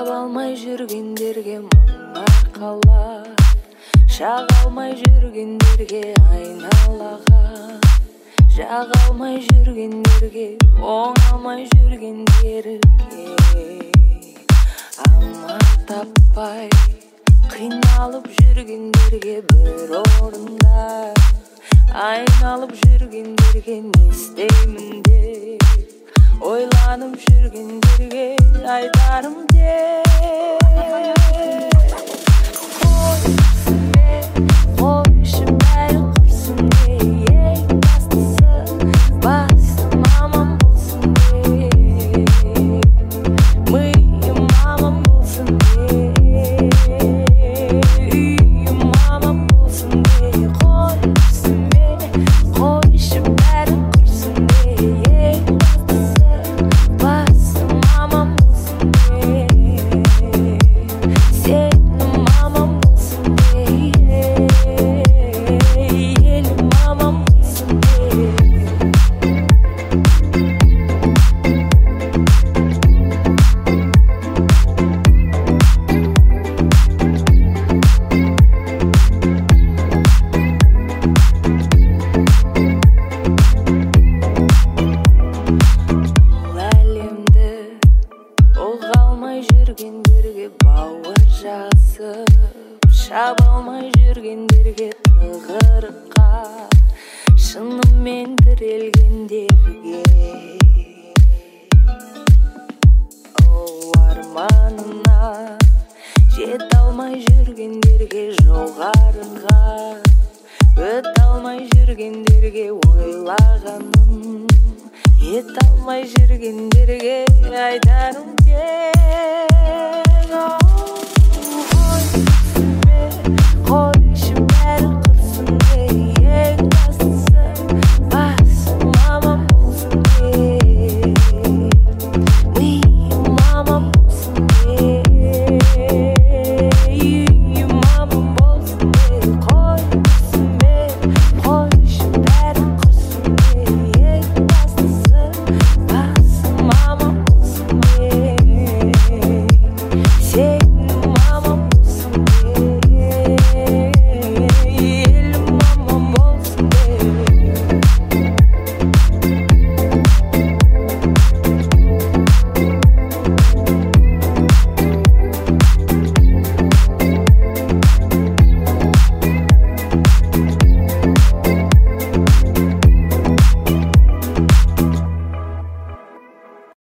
таба алмай жүргендерге мұңар қалар, шаға алмай жүргендерге айналаға, жаға алмай жүргендерге, оңалмай жүргендерге ама таппай қиналып жүргендерге бір орында, айналып жүргендерге не істеймін деп ойланып жүргендерге айтарым қойшы бәрі құрсын де, ең бастысы басым аман болсын де, миым аман болсын де, үйім аман болсын де, қойшы бәрі құрсын де, ең бастысы басым аман болсын де, сенім аман болсын де, елім аман болсын де. Бұл әлемді ұға алмай жүргендерге бауыр жасып, шаба алмай жүргендерге тығырыққа, шынымен тірелгендерге, арманына жете алмай жүргендерге, жоғарыға өте алмай жүргендерге, ойлағаным ете алмай жүргендерге айтарым